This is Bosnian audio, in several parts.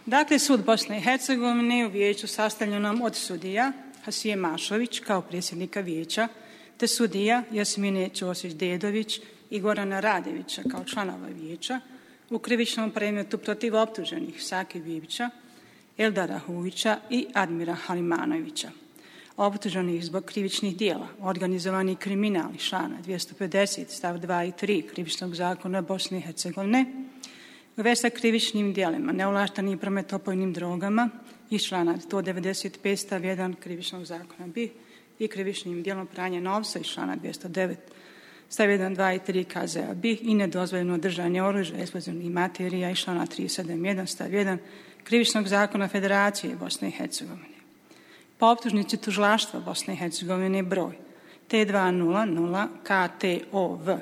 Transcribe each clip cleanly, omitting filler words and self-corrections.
Dakle, sud Bosne i Hercegovine u vijeću sastavljenom od sudija Hasije Mašović kao predsjednika vijeća, te sudija Jasmine Ćosić-Dedović i Gorana Radevića kao članova vijeća u krivičnom predmetu protiv optuženih Sake Bibića, Eldara Hujića i Admira Halimanovića, optuženih zbog krivičnih dijela, organizovani kriminal iz člana 250 stav 2 i 3 krivičnog zakona Bosne i Hercegovine, već sa krivičnim dijelima neovlašteni promet opojnim drogama iz člana 195 stav 1 krivičnog zakona BiH i krivičnim dijelom pranja novca iz člana 209 stav 1, 2 i 3 KZ BiH i nedozvoljeno držanje oružja, eksplozivnih materija iz člana 371 stav 1 krivičnog zakona Federacije Bosne i Hercegovine. Po optužnici tužilaštva Bosne i Hercegovine broj T200 KTOV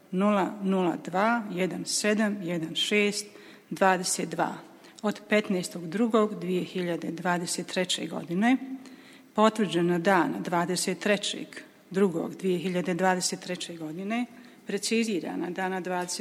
002-17-16-22 od 15.2.2023. godine, potvrđeno dana 23.2.2023. godine, precizirana dana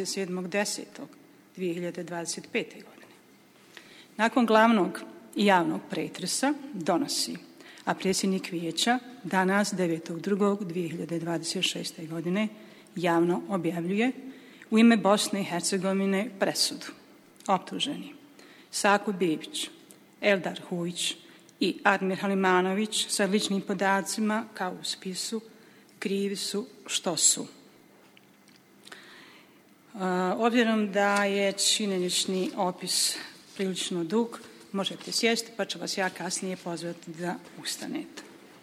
27.10.2025. godine. Nakon glavnog i javnog pretresa donosi, a predsjednik vijeća danas 9.2.2026. godine javno objavljuje u ime Bosne i Hercegovine presudu. Optuženi Sako Bibić, Eldar Hujić i Admir Halimanović sa ličnim podacima kao u spisu krivi su što su. Obzirom da je činjenični opis prilično dug, možete sjesti pa ću vas ja kasnije pozvati da ustanete.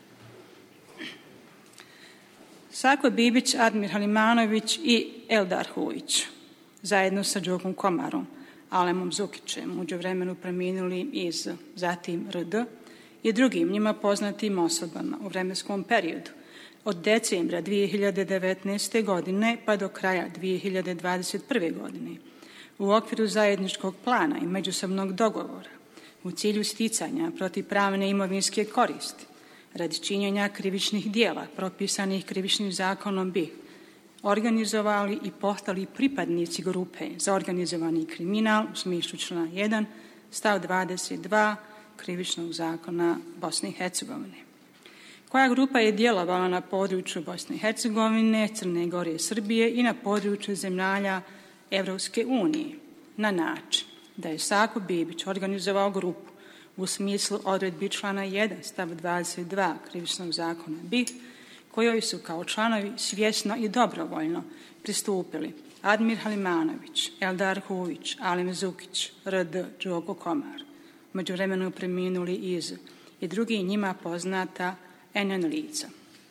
Sako Bibić, Admir Halimanović i Eldar Hujić zajedno sa Đokom Komarom, Alemom Zukićem, u međuvremenu preminuli iz zatim RD i drugim njima poznatim osobama u vremenskom periodu od decembra 2019. godine pa do kraja 2021. godine u okviru zajedničkog plana i međusobnog dogovora u cilju sticanja protivpravne imovinske koristi radi činjenja krivičnih dijela propisanih krivičnim zakonom BiH, organizovali i postali pripadnici grupe za organizovani kriminal u smislu člana 1 stav 22 krivičnog zakona Bosne i Hercegovine. Koja grupa je djelovala na području Bosne i Hercegovine, Crne Gore i Srbije i na području zemalja Evropske unije na način da je Sako Bibić organizovao grupu u smislu odredbi člana 1 stav 22 krivičnog zakona BiH, kojoj su kao članovi svjesno i dobrovoljno pristupili Admir Halimanović, Eldar Hujić, Alem Zukić, RD, Đoko Komar, u međuvremenu preminuli iz i drugi njima poznata NN lica.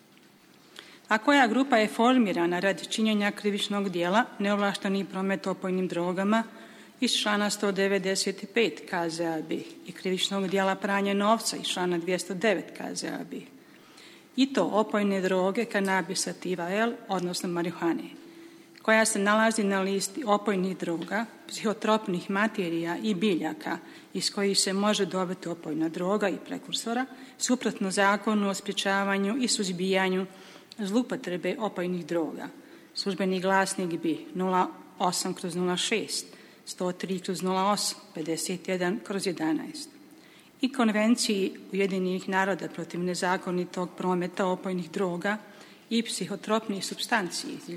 A koja grupa je formirana radi činjenja krivičnog dijela neovlašteni promet opojnim drogama iz člana 195 KZ BiH i krivičnog dijela pranja novca iz člana 209 KZ BiH. I to opojne droge kanabis sativa L, odnosno marihuane, koja se nalazi na listi opojnih droga, psihotropnih materija i biljaka iz kojih se može dobiti opojna droga i prekursora, suprotno zakonu o sprječavanju i suzbijanju zloupotrebe opojnih droga. Službeni glasnik BiH 08/06, 103/08, 51/11 i Konvenciji Ujedinjenih naroda protiv nezakonitog prometa opojnih droga i psihotropnih supstanci iz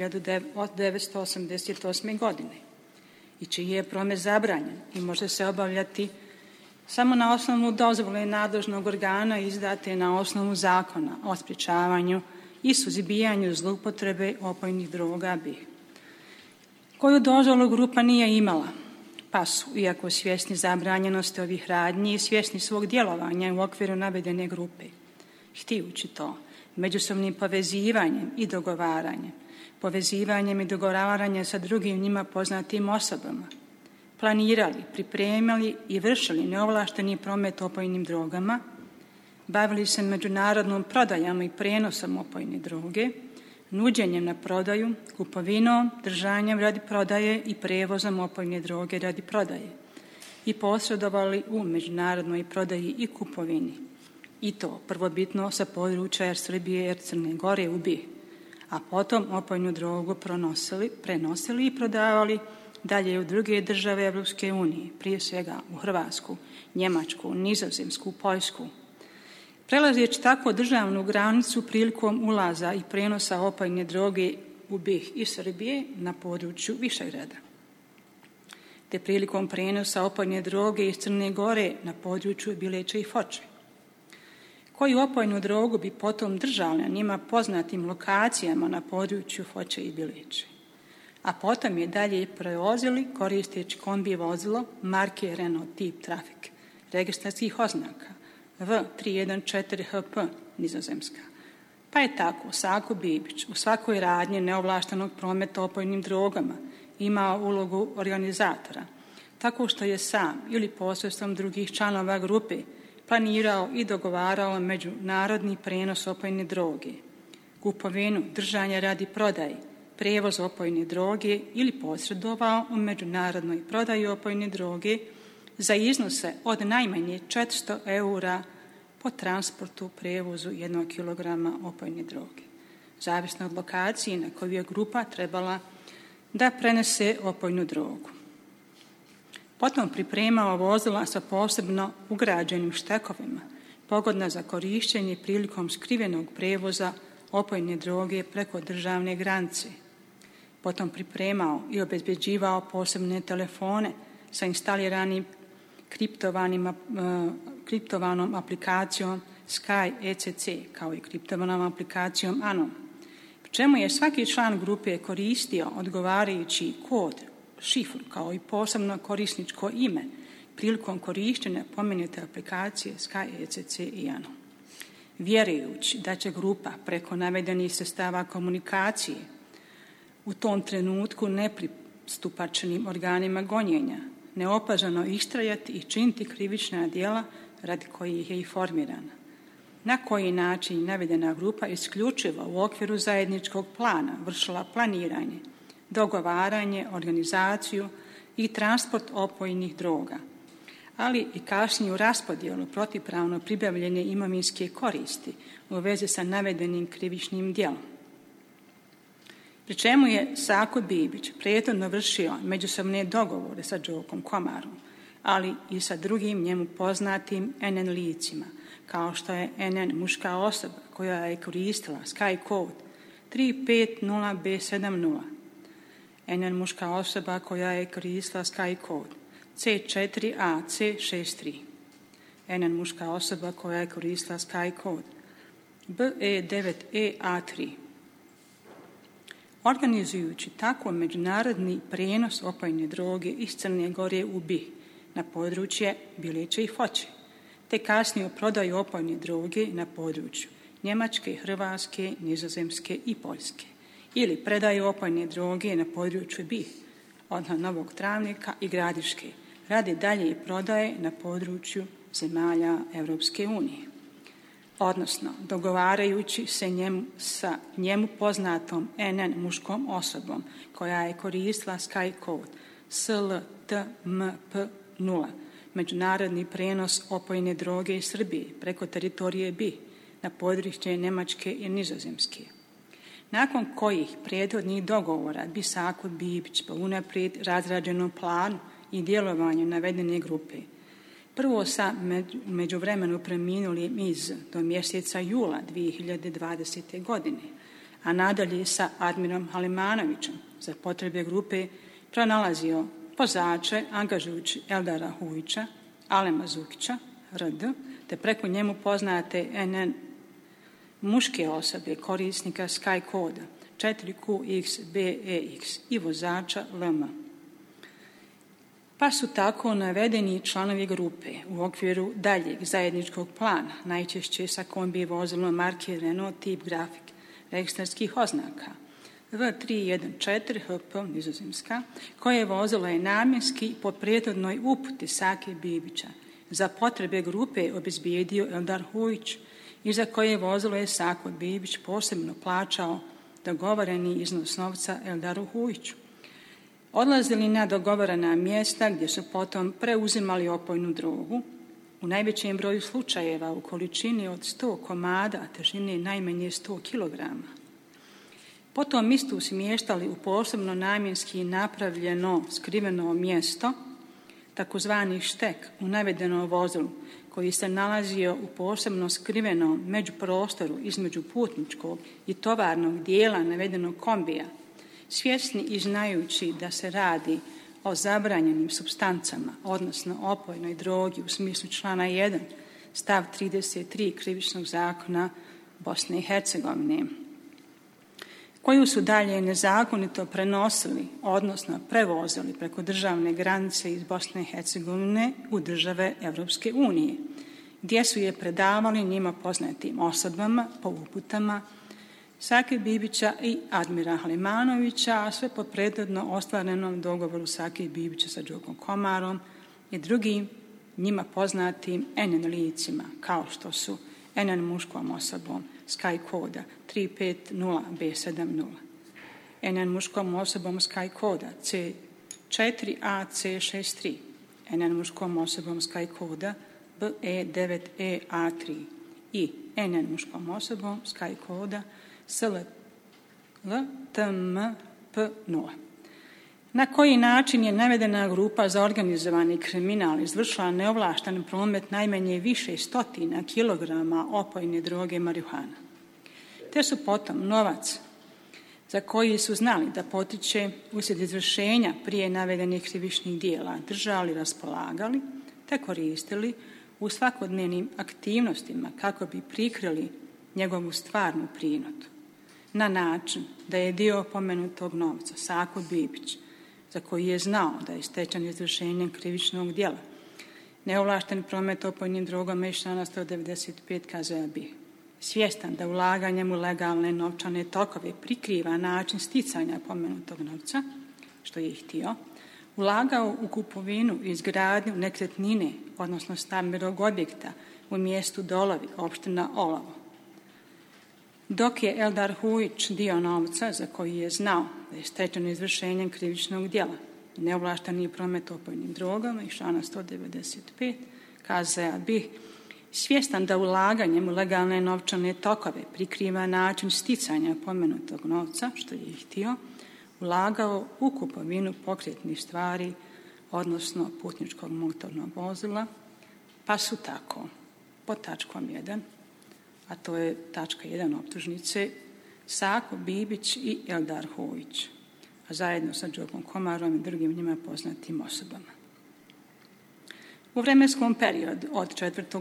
1988. godine i čiji je promet zabranjen i može se obavljati samo na osnovu dozvole nadležnog organa izdate na osnovu zakona o sprječavanju i suzbijanju zloupotrebe opojnih droga BiH, koju dozvolu grupa nije imala, pa su, iako svjesni zabranjenosti ovih radnji i svjesni svog djelovanja u okviru navedene grupe, htijući to međusobnim povezivanjem i dogovaranjem, povezivanjem i dogovaranjem sa drugim njima poznatim osobama, planirali, pripremali i vršili neovlašteni promet opojnim drogama, bavili se međunarodnom prodajom i prenosom opojne droge, nuđenjem na prodaju, kupovinom, držanjem radi prodaje i prevozom opojne droge radi prodaje i posredovali u međunarodnoj prodaji i kupovini. I to prvobitno sa područja Srbije i Crne Gore u BiH, a potom opojnu drogu prenosili i prodavali dalje u druge države Europske unije, prije svega u Hrvatsku, Njemačku, Nizozemsku, Poljsku. Prelazeći tako državnu granicu prilikom ulaza i prenosa opojne droge u BiH i Srbije na području Višegrada, te prilikom prenosa opojne droge iz Crne Gore na području Bileća i Foče. Koju opojnu drogu bi potom držali na njima poznatim lokacijama na području Foče i Bileće. A potom je dalje prevozili koristeći kombi vozilo marke Renault tip Trafik, registarskih oznaka V314HP Nizozemska. Pa je tako Sako Bibić u svakoj radnji neovlaštenog prometa opojnim drogama imao ulogu organizatora, tako što je sam ili posredstvom drugih članova grupe planirao i dogovarao međunarodni prenos opojne droge, kupovinu, držanje radi prodaje, prijevoz opojne droge ili posredovao u međunarodnoj prodaji opojne droge za iznose od najmanje 400 eura po transportu prijevozu 1 kilograma opojne droge, zavisno od lokacije na koju je grupa trebala da prenese opojnu drogu. Potom pripremao vozila sa posebno ugrađenim štekovima, pogodna za korištenje prilikom skrivenog prijevoza opojne droge preko državne granice. Potom pripremao i obezbeđivao posebne telefone sa instaliranim kriptovanom aplikacijom Sky ECC, kao i kriptovanom aplikacijom Anom, pri čemu je svaki član grupe koristio odgovarajući kod, šifru, kao i posebno korisničko ime prilikom korištenja pomenute aplikacije Sky ECC i Anom. Vjerujući da će grupa preko navedenih sredstava komunikacije u tom trenutku nepristupačnim organima gonjenja neopažano istrajati i činiti krivična djela radi kojih je i formirana. Na koji način navedena grupa isključivo u okviru zajedničkog plana vršila planiranje, dogovaranje, organizaciju i transport opojnih droga, ali i kasniju raspodjelu protivpravno pribavljene imovinske koristi u vezi sa navedenim krivičnim djelom. Pri čemu je Sako Bibić prethodno vršio međusobne dogovore sa Đokom Komarom, ali i sa drugim njemu poznatim NN licima, kao što je NN muška osoba koja je koristila Sky kod 350B70, NN muška osoba koja je koristila Sky kod C4AC63, NN muška osoba koja je koristila Sky kod BE9EA3. Organizujući tako međunarodni prijenos opojne droge iz Crne Gore u BiH na područje Bileće i Foče, te kasniju prodaju opojne droge na području Njemačke, Hrvatske, Nizozemske i Poljske, ili predaju opojne droge na području BiH, odnosno Novog Travnika i Gradiške, radi dalje prodaje na području zemalja Europske unije. Odnosno, dogovarajući se sa njemu poznatom NN muškom osobom koja je koristila Sky kod SLTMP0, međunarodni prenos opojne droge iz Srbije preko teritorije BiH na područje Njemačke i Nizozemske. Nakon kojih prethodnih dogovora bi Sako Bibić po unaprijed razrađenom planu i djelovanju navedene grupe, prvo sa međuvremenu preminulim do mjeseca jula 2020. godine, a nadalje sa Admirom Halimanovićem za potrebe grupe pronalazio vozače angažujući Eldara Hujića, Alema Zukića, RD, te preko njemu poznate NN muške osobe korisnika Sky koda 4QXBEX i vozača LM. Pa su tako navedeni članovi grupe u okviru daljeg zajedničkog plana, najčešće sa kombi vozilom marke Renault tip grafik, registarskih oznaka V314HP Nizozemska, koje vozilo je namjenski po prethodnoj uputi Sake Bibića za potrebe grupe obezbijedio Eldar Hujić i za koje vozilo je Sako Bibić posebno plaćao dogovoreni iznos novca Eldaru Hujiću. Odlazili na dogovorena mjesta gdje su potom preuzimali opojnu drogu, u najvećem broju slučajeva u količini od 100 komada, težine najmanje 100 kilograma. Potom istu smještali u posebno namjenski napravljeno skriveno mjesto, takozvani štek u navedenom vozilu, koji se nalazio u posebno skrivenom međuprostoru između putničkog i tovarnog dijela navedenog kombija, svjesni i znajući da se radi o zabranjenim supstancama, odnosno opojnoj drogi u smislu člana 1, stav 33 Krivičnog zakona Bosne i Hercegovine, koju su dalje nezakonito prenosili, odnosno prevozili preko državne granice iz Bosne i Hercegovine u države Europske unije, gdje su je predavali njima poznatim osobama po uputama Sake Bibića i Admira Halimanovića, a sve po prethodno ostvarenom dogovoru Sake Bibića sa Đokom Komarom i drugim njima poznatim NN licima, kao što su NN muškom osobom Sky koda 350B70, NN muškom osobom Sky koda C4AC63, NN muškom osobom Sky koda BE9EA3 i NN muškom osobom Sky koda SLTMP0. Na koji način je navedena grupa za organizovani kriminal izvršila neovlašten promet najmanje više stotina kilograma opojne droge marihuana, te su potom novac za koji su znali da potiče uslijed izvršenja prije navedenih krivičnih dijela držali, raspolagali te koristili u svakodnevnim aktivnostima kako bi prikrili njegovu stvarnu prinotu, na način da je dio pomenutog novca Sako Bibić, za koji je znao da je stečen izvršenjem krivičnog djela neovlašten promet opojnim drogama iz člana 195 KZ-a, svjestan da ulaganjem u legalne novčane tokove prikriva način sticanja pomenutog novca, što je htio, ulagao u kupovinu i izgradnju nekretnine, odnosno stambenog objekta u mjestu Dolovi, opština Olovo. Dok je Eldar Hujić dio novca za koji je znao da je stečen izvršenjem krivičnog djela neovlašteni promet opojnim drogama iz člana 195 KZ-a, svjestan da ulaganjem u legalne novčane tokove prikriva način sticanja pomenutog novca, što je htio, ulagao u kupovinu pokretnih stvari, odnosno putničkog motornog vozila, pa su tako pod tačkom 1, a to je tačka 1 optužnice, Sako Bibić i Eldar Hujić, a zajedno sa Đokom Komarom i drugim njima poznatim osobama. U vremenskom periodu od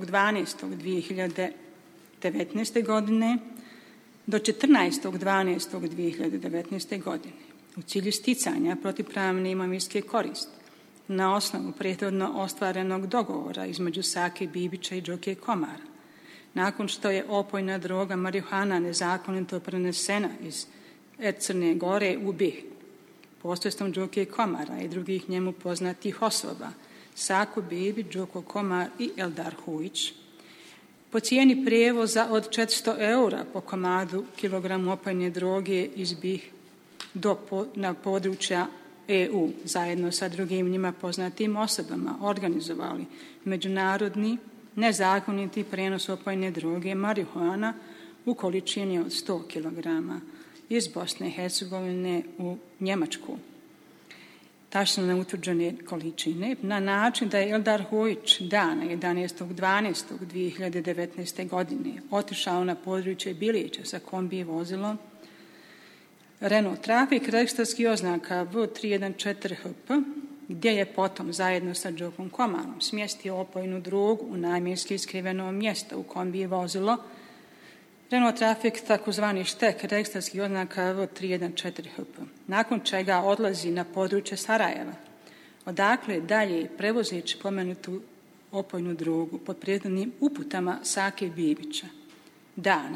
4.12.2019. godine do 14.12.2019. godine u cilju sticanja protivpravne imovinske koristi na osnovu prethodno ostvarenog dogovora između Sake Bibića i Đoke Komara, nakon što je opojna droga marihuana nezakonito prenesena iz Crne Gore u BiH, posredstvom Đoke Komara i drugih njemu poznatih osoba, Sako Bibić, Đoko Komar i Eldar Hujić, po cijeni prijevoza od 400 eura po komadu kilogramu opojne droge iz BiH na područja EU, zajedno sa drugim njima poznatim osobama, organizovali međunarodni nezakoniti prenos opojne droge marihuana u količini od 100 kilograma iz Bosne i Hercegovine u Njemačku. Tačno neutvrđene količine, na način da je Eldar Hujić dana 11.12.2019. godine otišao na područje Bilića sa kombi vozilom Renault Trafik registarskih oznaka V314HP, gdje je potom zajedno sa Đokom Komarom smjestio opojnu drogu u namjenski skriveno mjesto u kombi vozilo Renault Trafik takozvani štek registarskih oznaka V314HP, nakon čega odlazi na područje Sarajeva, odakle dalje prevozeći pomenutu opojnu drogu pod prethodnim uputama Sake Bibića. Dana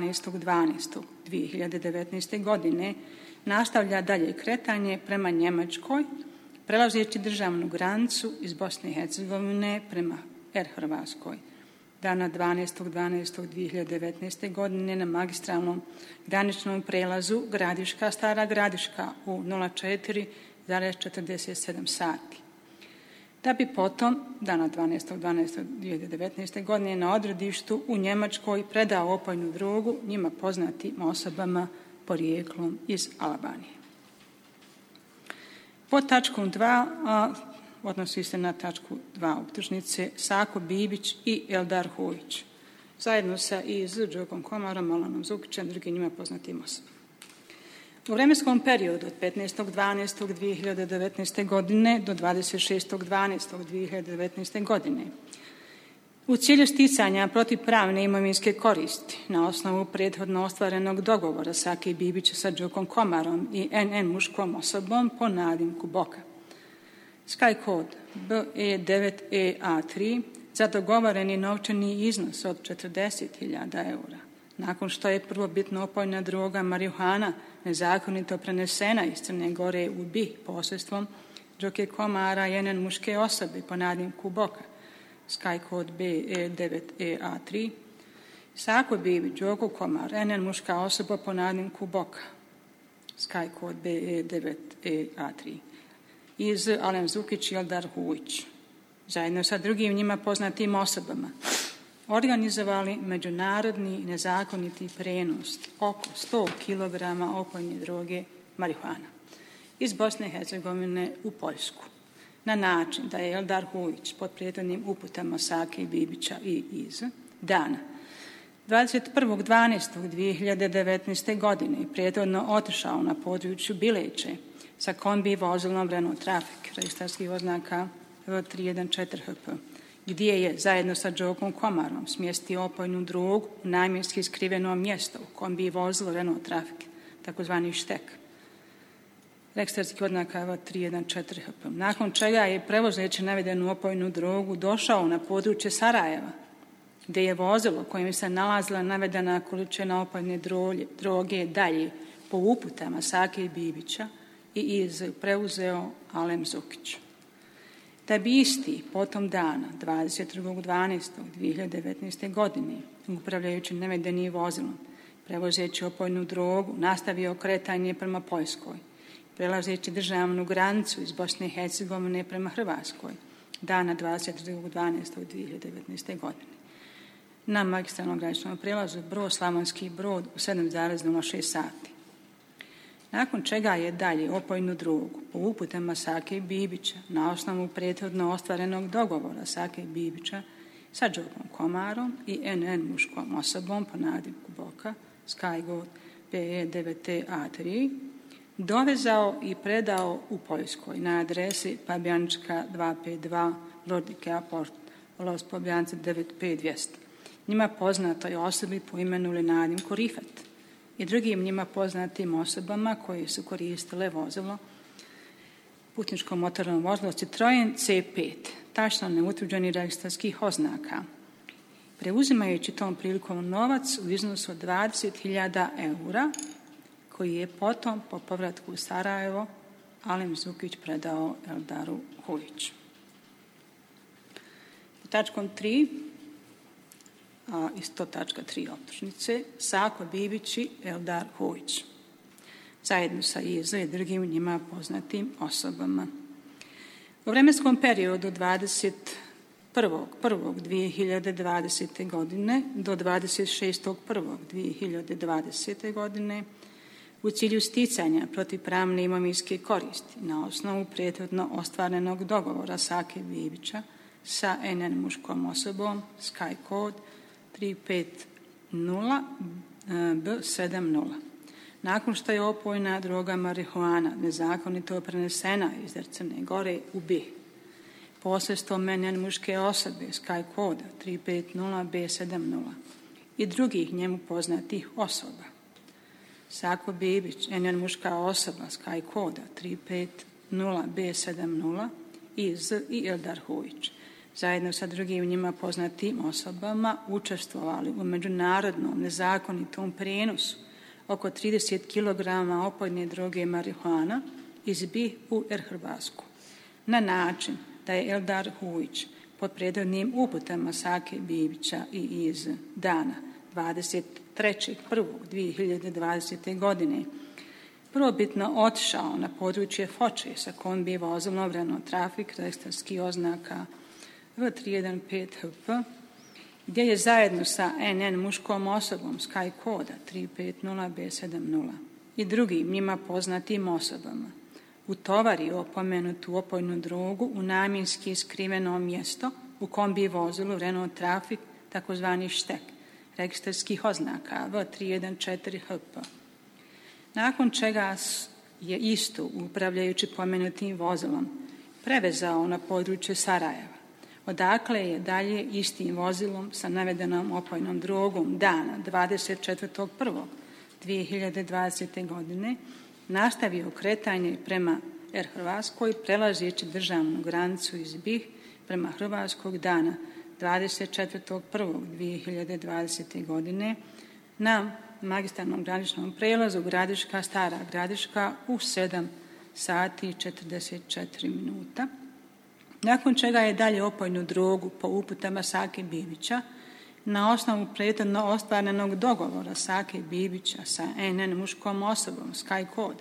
12.12.2019. godine nastavlja dalje kretanje prema Njemačkoj, prelazeći državnu granicu iz Bosne i Hercegovine prema Hrvatskoj. Dana 12.12.2019. godine na magistralnom graničnom prelazu Gradiška, Stara Gradiška u 04,47 sati. Da bi potom, dana 12.12.2019. godine na odredištu u Njemačkoj predao opojnu drogu njima poznatim osobama porijeklom iz Albanije. Pod tačkom 2 odnosi se na tačku 2 optužnice Sako Bibić i Eldar Hujić, zajedno sa IZ Đokom Komarom, Alanom Zukićem, drugim njima poznatim osobama. U vremenskom periodu od 15.12.2019. godine do 26.12.2019. godine u cilju sticanja protivpravne imovinske koristi na osnovu prethodno ostvarenog dogovora Sake Bibića sa Đokom Komarom i NN muškom osobom po nadimku Boka. Sky kod BE9EA3 za dogovoreni novčani iznos od 40.000 eura. Nakon što je prvobitno opojna droga marihuana nezakonito prenesena iz Crne Gore u BiH posredstvom Đoke Komara i NN muške osobe po nadimku Boka, Sky kod BE9EA3, Sako Bibić, Đoko Komar, NN muška osoba po nadimku Boka, Sky kod BE9EA3, iz Alen Zukić i Eldar Hujić, zajedno sa drugim njima poznatim osobama, organizovali međunarodni nezakoniti prenos oko 100 kg opojne droge marihuana iz Bosne i Hercegovine u Poljsku, na način da je Eldar Hujić pod prethodnim uputama Sake Bibića i IZ dana 21.12.2019. godine prethodno otišao na području Bileće sa kombi vozilom Renault Traffic, registarskih oznaka V314HP, gdje je zajedno sa Đokom Komarom smjestio opojnu drogu u namjenski skriveno mjesto u kombi vozilo Renault Traffic, takozvani štek, registarskih oznaka V314HP. Nakon čega je prevozeći navedenu opojnu drogu došao na područje Sarajeva, gdje je vozilo kojim se nalazila navedena količina opojne droge dalje po uputama Sake Bibića i IZ preuzeo Alem Zukić. Da bi isti potom dana 22.12.2019. godine upravljajući navedenim vozilom, prevozeći opojnu drogu, nastavio kretanje prema Poljskoj, prelazeći državnu granicu iz Bosne i Hercegovine prema Hrvatskoj dana 22.12.2019. godine. Na magistralnom graničnom prijelazu Brod Slavonski Brod u 7,06 sati. Nakon čega je dalje opojnu drogu po uputama Sake Bibića na osnovu prethodno ostvarenog dogovora Sake Bibića sa Đokom Komarom i NN muškom osobom po nadimku Boka, Sky PE9A3, dovezao i predao u Poljskoj na adresi Pabjančka 252 Lordike Aport, Los Pobjance 95200. Njima poznatoj osobi po imenu ili nadimku Rifat i drugim njima poznatim osobama koji su koristile vozilo, putničko motorno vozilo Citroen C5, tačno neutvrđenih registarskih oznaka, preuzimajući tom prilikom novac u iznosu od 20.000 eura, koji je potom po povratku u Sarajevo Alem Zukić predao Eldaru Hujiću. Po tačkom 3, isto tačka 3 optužnice, Sako Bibić i Eldar Hujić, zajedno sa IZ i drugim njima poznatim osobama. U vremenskom periodu 21.1.2020. godine do 26.1.2020. godine u cilju sticanja protivpravne imovinske koristi na osnovu prethodno ostvarenog dogovora Sake Bibića sa NN muškom osobom Sky kod 350B70. Nakon što je opojna droga marihuana nezakonito prenesena iz Crne Gore u BiH posredstvom NN muške osobe Sky koda 350B70 i drugih njemu poznatih osoba, Sako Bibić, NN muška osoba Sky koda 350B70 IZ i Eldar Hujić, zajedno sa drugim njima poznatim osobama učestvovali u međunarodnom nezakonitom prijenosu oko 30 kg opojne droge marihuana iz BiH u Hrvatsku, na način da je Eldar Hujić pod prethodnim uputama Sake Bibića i IZ dana 23.1.2020. godine prvobitno otišao na područje Foče sa kombi vozilom Renault Traffic registarskih oznaka V315HP, gdje je zajedno sa NN muškom osobom Sky koda 350B70 i drugim njima poznatim osobama utovario opomenutu opojnu drogu u namjenski skriveno mjesto u kombi vozilu Renault Traffic, takozvani štek, registarskih oznaka V314 HP. Nakon čega je isto, upravljajući pomenutim vozilom, prevezao na područje Sarajeva, odakle je dalje istim vozilom sa navedenom opojnom drogom dana 24.1.2020. godine nastavio kretanje prema Hrvatskoj, prelazeći državnu granicu iz BiH prema Hrvatskog dana 24.1.2020. godine na magistralnom graničnom prelazu Gradiška, Stara Gradiška u 7 sati i 44 minuta. Nakon čega je dalje opojnu drogu po uputama Sake Bibića na osnovu prethodno ostvarenog dogovora Sake Bibića sa NN muškom osobom Sky kod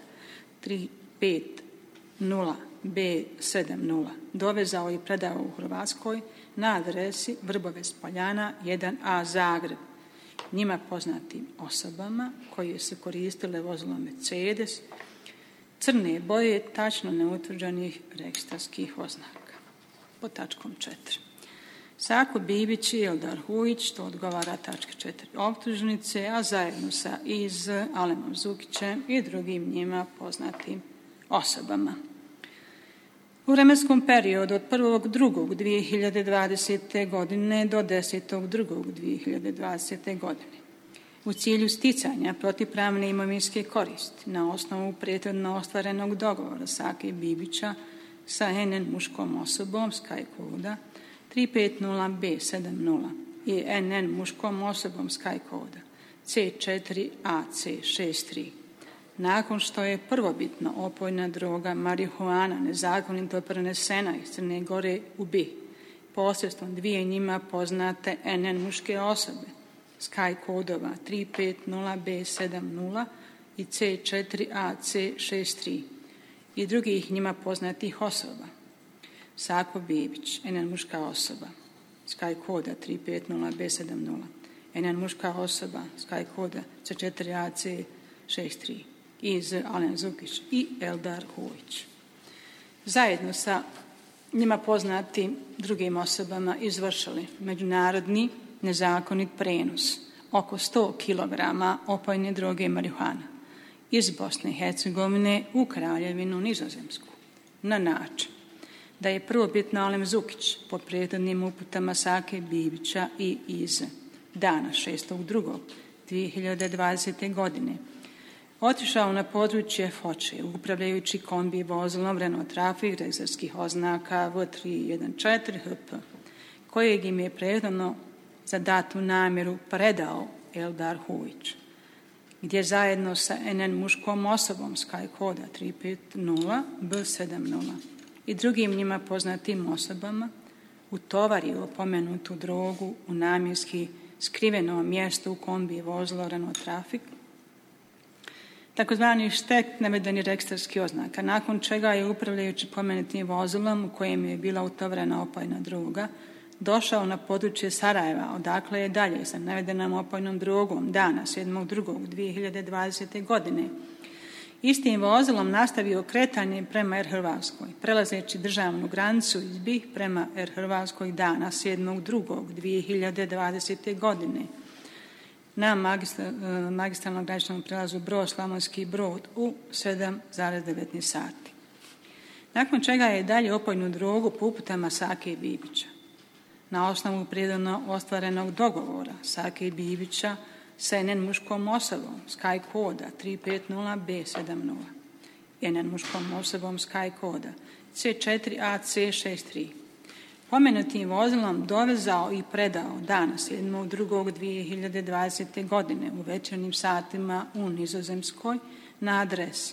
350B70 dovezao i predao u Hrvatskoj na adresi Vrbovec Poljana 1A Zagreb njima poznatim osobama koje su koristile vozilo Mercedes crne boje tačno neutvrđenih registarskih oznaka. Pod tačkom 4. Sako Bibić i Eldar Hujić, to odgovara tačka 4 optužnice, a zajedno sa iz Alemom Zukićem i drugim njima poznatim osobama. U vremenskom periodu od 1.2.2020. godine do 10.2.2020. godine u cilju sticanja protivpravne imovinske koristi na osnovu prethodno ostvarenog dogovora Sake Bibića sa NN muškom osobom Sky koda 350B70 i NN muškom osobom Sky koda C4AC63. Nakon što je prvobitno opojna droga marihuana nezakonito prenesena iz Crne Gore u BiH posredstvom dvije njima poznate NN muške osobe Sky kodova 350B70 i C4AC63 i drugih njima poznatih osoba. Sako Bibić, NN muška osoba, Sky koda 350B70, NN muška osoba, Sky koda C4AC63 iz Alen Zukić i Eldar Hujić. Zajedno sa njima poznatim drugim osobama izvršili međunarodni nezakonit prenos oko 100 kg opojne droge marihuana iz Bosne i Hercegovine u Kraljevinu Nizozemsku na način da je prvobitno Alem Zukić po prethodnim uputama Sake Bibića i iz dana 6.2.2020. godine otišao na područje Foče upravljajući kombi vozilom Renault Traffic registarskih oznaka V314 HP kojeg im je prethodno za datu namjeru predao Eldar Hujić, gdje zajedno sa NN muškom osobom Sky koda 350B70 i drugim njima poznatim osobama utovario opomenutu drogu u namjenski skriveno mjesto u kombi vozilo Renault Traffic, takozvani štek navedeni registarski oznaka, nakon čega je upravljajući pomenutim vozilom u kojem je bila utovarena opojna droga došao na područje Sarajeva, odakle je dalje sa navedenom opojnom drogom dana 7.2.2020. godine istim vozilom nastavio kretanje prema Hrvatskoj, prelazeći državnu granicu iz BiH prema Hrvatskoj dana 7.2.2020. godine na magistralnom graničnom prelazu Brod Slavonski Brod u 7,19 sati. Nakon čega je dalje opojnu drogu po uputama Sake Bibića na osnovu prethodno ostvarenog dogovora Sake Bibića sa NN muškom osobom Sky koda 350B70 NN muškom osobom Sky koda C4AC63 pomenutim vozilom dovezao i predao dana 7.2.2020. godine u večernjim satima u Nizozemskoj na adresi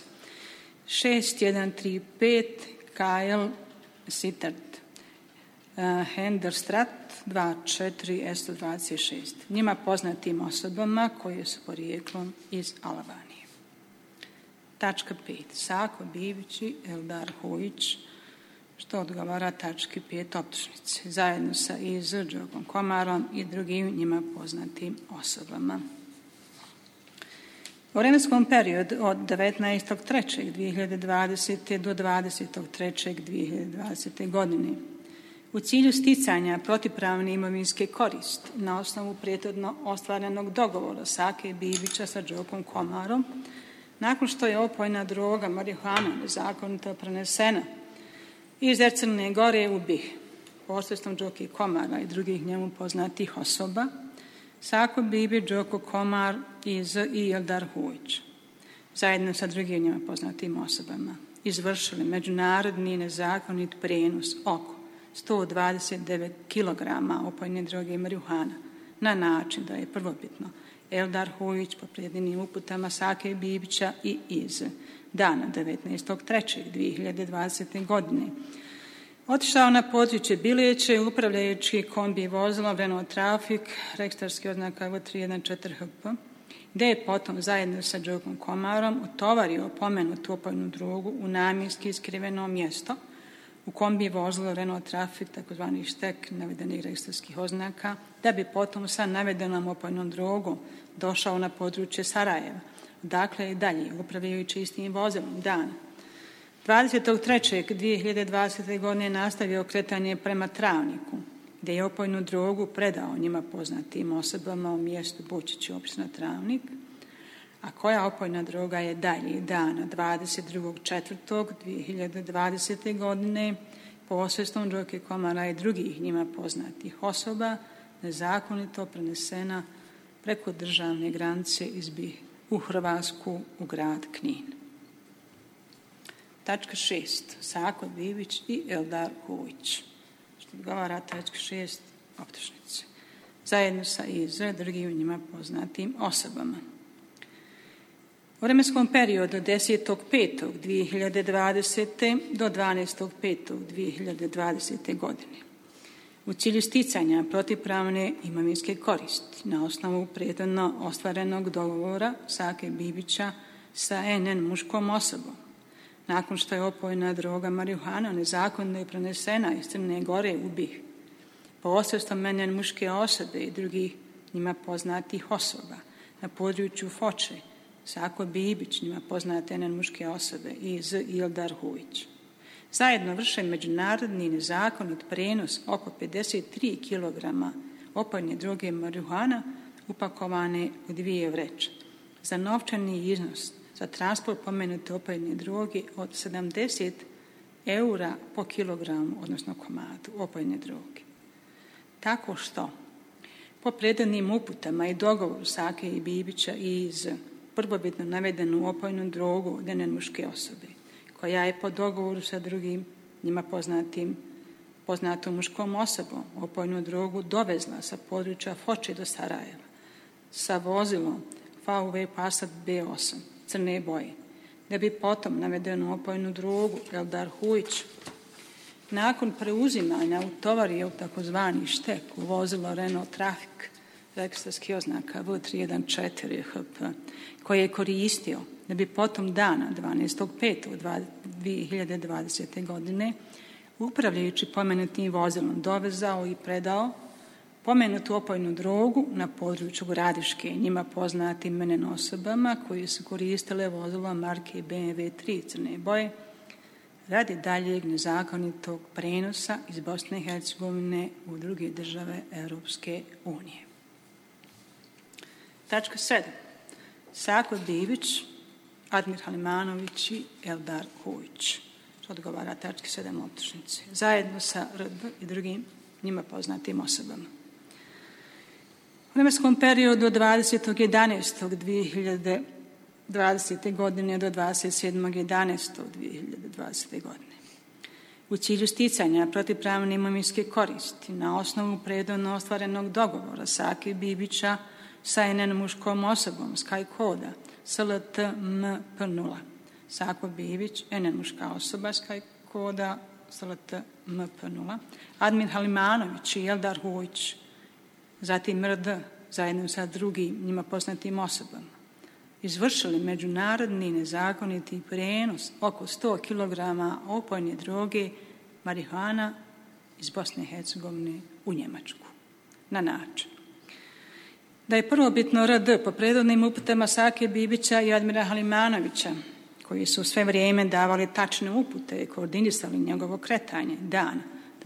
6135 KL Sittard Henderstrat 24 S126 njima poznatim osobama koje su porijeklom iz Albanije. Tačka 5. Sako Bibić i Eldar Hujić, što odgovara tački 5 optužnice, zajedno sa iz Đorđom Komarom i drugim njima poznatim osobama. U vremenskom periodu od 19.3.2020. do 20.3.2020. godine u cilju sticanja protivpravne imovinske koristi na osnovu prethodno ostvarenog dogovora Sake Bibića sa Đokom Komarom, nakon što je opojna droga marihuana nezakonito prenesena iz Crne Gore u BiH posredstvom Đoke Komara i drugih njemu poznatih osoba, Sako Bibić, Đoko Komar i Eldar Hujić, zajedno sa drugim njima poznatim osobama, izvršili međunarodni nezakonit prenos oko 129 kg opojne droge marihuana na način da je prvobitno Eldar Hujić po predviđenim uputama Sake Bibića i iz dana 19.3.2020. godine otišao na područje Bileće upravljajući kombi vozilom Renault Traffic, registarski oznaka V314HP, gdje je potom zajedno sa Đokom Komarom utovario pomenutu opojnu drogu u namjenski skriveno mjesto u kombi vozilo Renault Traffic, takozvani štek navedenih registarskih oznaka, da bi potom sa navedenom opojnom drogom došao na područje Sarajeva, odakle i dalje upravljajući istim vozilom dana 20.3.2020. godine nastavio kretanje prema Travniku, gdje je opojnu drogu predao njima poznatim osobama u mjestu Bučići, opština Travnik, a koja opojna droga je dalje dana 22.4.2020. godine posredstvom Đoke Komara i drugih njima poznatih osoba nezakonito prenesena preko državne granice iz BiH u Hrvatsku u grad Knin. Tačka 6. Sako Bibić i Eldar Hujić, što odgovara tačka 6 optužnice, zajedno sa drugim njima poznatim osobama. U vremenskom periodu 10.5.2020. do 12.5.2020. godine u cilju sticanja protivpravne imovinske koristi na osnovu prethodno ostvarenog dogovora Sake Bibića sa NN muškom osobom, nakon što je opojna droga marihuana nezakonito je prenesena iz Crne Gore u BiH posredstvom NN muške osobe i drugih njima poznatih osoba na području Foče, Sako Bibić, njima poznate NN muške osobe i Eldar Hujić, zajedno vrše međunarodni nezakonit prenos oko 53 kg opojne droge marihuana upakovane u 2 vreće za novčani iznos za transport pomenute opojne droge od 70 eura po kilogramu, odnosno komadu opojne droge. Tako što, po predhodnim uputama i dogovoru Sake i Bibića i iz prvobitno navedenu opojnu drogu od NN muške osobe, koja je po dogovoru sa drugim njima poznatom muškom osobom opojnu drogu dovezla sa područja Foče do Sarajeva sa vozilom VW Passat B8 crne boje, da bi potom navedenu opojnu drogu Eldar Hujić nakon preuzimanja utovario u takozvani štek u vozilo Renault Traffic, registarski oznaka V314HP, koje je koristio da bi potom dana 12.5.2020. godine upravljajući pomenutim vozilom dovezao i predao pomenutu opojnu drogu na području Gradiške njima poznatim NN osobama koji su koristile vozilo marke BMW 3 crne boje radi daljeg nezakonitog prenosa iz Bosne i Hercegovine u druge države Europske unije. Tačka 7. Sako Bibić, Admir Halimanović i Eldar Hujić, što odgovara tački 7 optužnice, zajedno sa RB i drugim njima poznatim osobama. U vremenskom periodu od 20.11.2020. godine do 27.11.2020. godine u cilju sticanja protivpravne imovinske koristi na osnovu prethodno ostvarenog dogovora Sake Bibića sa NN muškom osobom Sky koda SLT-MP0. Sako Bibić, NN muška osoba Sky koda SLT-MP0. Admir Halimanović i Eldar Hujić, zatim RD, zajedno sa drugim njima poznatim osobama, izvršili međunarodni nezakoniti prenos oko 100 kg opojne droge marihuana iz Bosne i Hercegovine u Njemačku na način Da je prvobitno RD po prethodnim uputama Sake Bibića i Admira Halimanovića, koji su sve vrijeme davali tačne upute i koordinisali njegovo kretanje, dan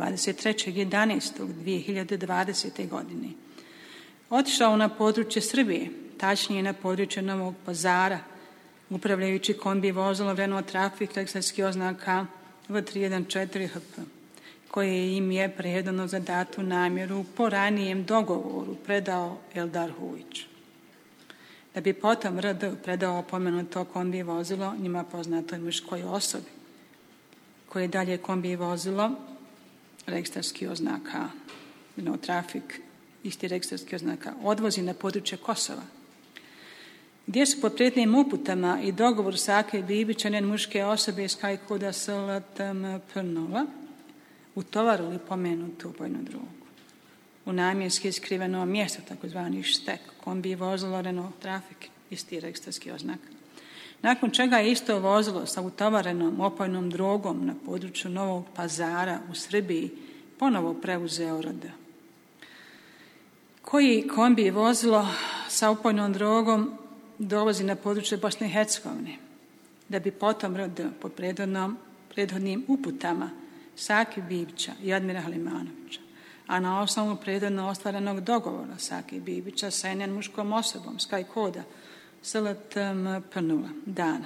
23.11.2020. godine. Otišao na područje Srbije, tačnije na područje Novog Pazara, upravljajući kombi vozilo Renault Traffic registarskih oznaka V314 HP, koje im je predano za datu namjeru po ranijem dogovoru predao Eldar Hujić. Da bi potom RD predao pomenuto kombi vozilo njima poznatoj muškoj osobi, koje dalje kombi vozilo registarski oznaka Renault Traffic, isti registarski oznaka, odvozi na područje Kosova, gdje su po prethodnim uputama i dogovor Sake Bibića njen muške osobe iz Kajkuda SLTMP0 utovarili pomenutu ubojnu drogu u namjenski skriveno mjesto, takozvani štek, kombi vozilo Renault Traffic, isti registarski oznak. Nakon čega je isto vozilo sa utovarenom opojnom drogom na području Novog Pazara u Srbiji ponovo preuzeo RD. Koji kombi vozilo sa opojnom drogom dolazi na područje Bosne i Hercegovine, da bi potom RD po prethodnim uputama Sake Bibića i Admira Halimanovića, a na osnovu prethodno ostvarenog dogovora Sake Bibića sa jednom muškom osobom Sky koda SLTMP0 dana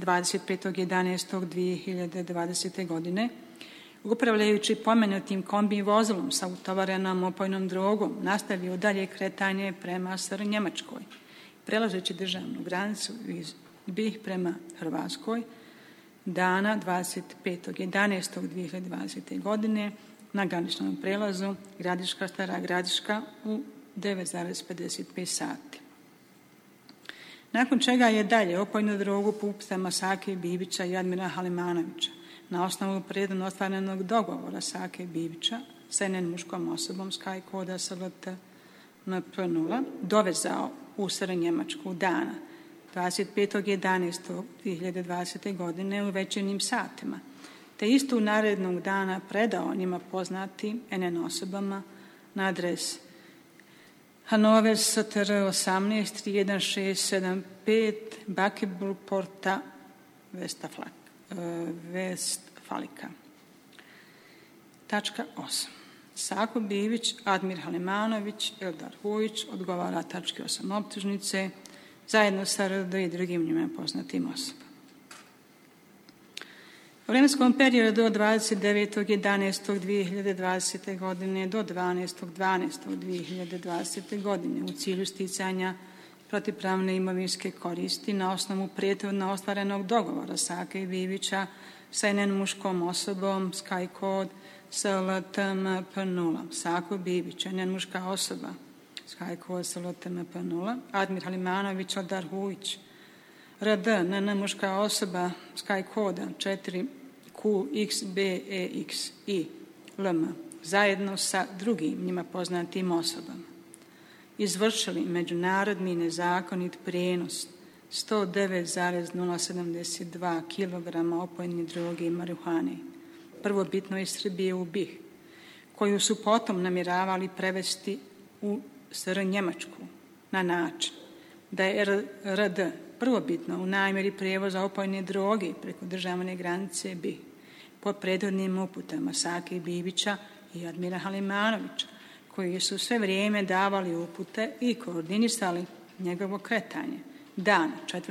25.11.2020. godine, upravljajući pomenutim kombi vozilom sa utovarenom opojnom drogom, nastavio dalje kretanje prema SR Njemačkoj, prelazeći državnu granicu iz BiH prema Hrvatskoj dana 25.11.2020. godine na graničnom prelazu Gradiška, Stara Gradiška u 9,55 sati. Nakon čega je dalje opojnu drogu po uputama Sake Bibića i Admira Halimanovića na osnovu prethodno ostvarenog dogovora Sake Bibića sa jednom muškom osobom Sky koda SLTMP0 dovezao u SR Njemačku dana 25.11.2020. godine u večernjim satima, te istu narednog dana predao njima poznatim NN osobama na adres Hanover STR 18-31675 Bakebul Porta Vestfalika. Tačka 8. Sako Bibić, Admir Halimanović, Eldar Hujić odgovara tački 8 optužnice zajedno sa RD i drugim njima poznatim osobama. U vremenskom periodu od 29.11.2020. godine do 12.12.2020. godine u cilju sticanja protivpravne imovinske koristi na osnovu prethodno ostvarenog dogovora Sake i Bibića sa jednom muškom osobom Sky kod SLTMP0. Sako Bibić, jedna muška osoba Sky kod SLTMP0, Admir Halimanović, Eldar Hujić, RD, NN muška osoba Sky koda 4QXBEXI LM, zajedno sa drugim njima poznatim osobama, izvršili međunarodni nezakonit prijenos 109,072 kg opojne droge i marihuane, prvobitno iz Srbije u BiH, koju su potom namjeravali prevesti u SR Njemačku na način da je RD prvobitno u namjeri prijevoza opojne droge preko državne granice BiH po prethodnim uputama Sake Bibića i Admira Halimanovića, koji su sve vrijeme davali upute i koordinisali njegovo kretanje. Dan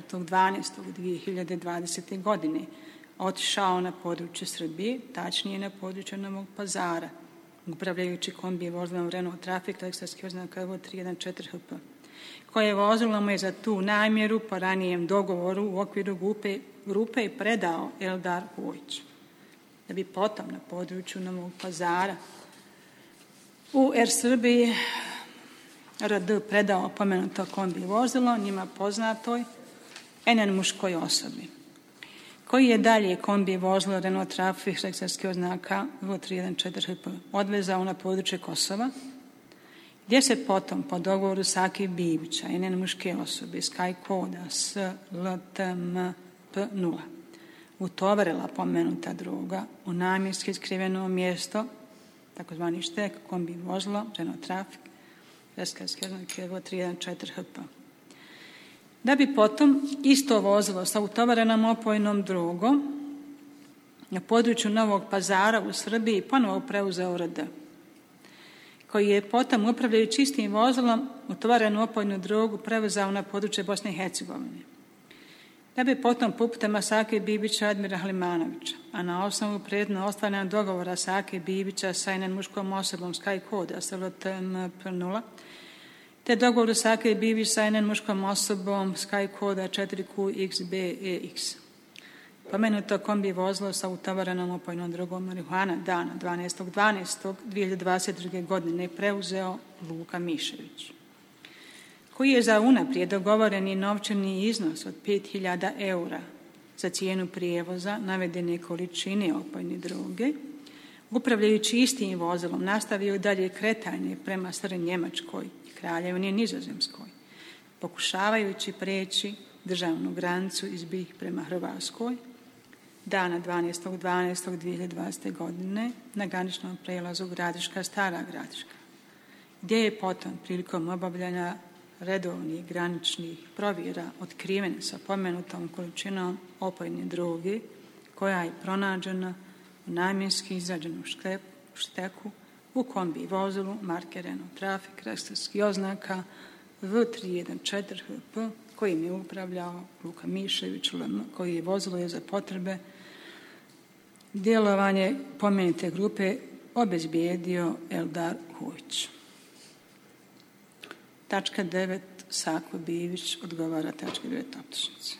4.12.2020. godine otišao na područje Srbije, tačnije na područje Novog Pazara, upravljajući kombi vozilom Renault Traffic registarski oznaka V314 HP, koje vozilo mu je za tu namjeru po ranijem dogovoru u okviru grupe predao Eldar Hujić, da bi potom na području Novog Pazara u Air Srbiji RD predao pomenuto kombi vozilo njima poznatoj NN muškoj osobi, koji je dalje kombi vozilo Renault Traffic registarski oznaka V314 HP odvezao na područje Kosova, gdje se potom po dogovoru Sake Bibića i NN muške osobe Sky koda SLTMP0 utovarila pomenuta droga u namjenski skriveno mjesto, takozvani štek, kombi vozilo Renault Traffic, Veskarske oznake 314 HP. Da bi potom isto vozilo sa utovarenom opojnom drogom na području Novog Pazara u Srbiji ponovo preuzeo RD, koji je potom upravljajući istim vozilom utovarenu opojnu drogu preuzeo na područje Bosne i Hercegovine. Da bi potom po uputama Sake Bibića Admira Halimanovića, a na osnovu prethodno ostvarenog dogovora Sake Bibića sa jednom muškom osobom Sky Koda SLTMP0, te dogovoru Sake Bibić sa jednom muškom osobom Sky Koda 4QXBEX. Pomenuto kombi vozilo sa utovarenom opojnom drogom marihuana dana 12.12.2022. godine preuzeo Luka Mišević, koji je za unaprijed dogovoreni novčani iznos od 5.000 eura za cijenu prijevoza navedene količine opojne droge, upravljajući istim vozilom nastavio dalje kretanje prema Srednjoj Njemačkoj i Kraljevini Nizozemskoj, pokušavajući preći državnu granicu iz BiH prema Hrvatskoj dana 12.12.2020. godine na graničnom prelazu Gradiška Stara Gradiška, gdje je potom prilikom obavljanja redovnih graničnih provjera otkriven sa pomenutom količinom opojne droge koja je pronađena u namjenski izrađenom šteku u kombi vozilu marke Renault Trafik registarskih oznaka V314 HP kojim je upravljao Luka Mišević LM, koji je vozilo je za potrebe djelovanje pomenute grupe obezbijedio Eldar Hujić. Tačka 9. Sako Bibić odgovara tačka 9. optužnice.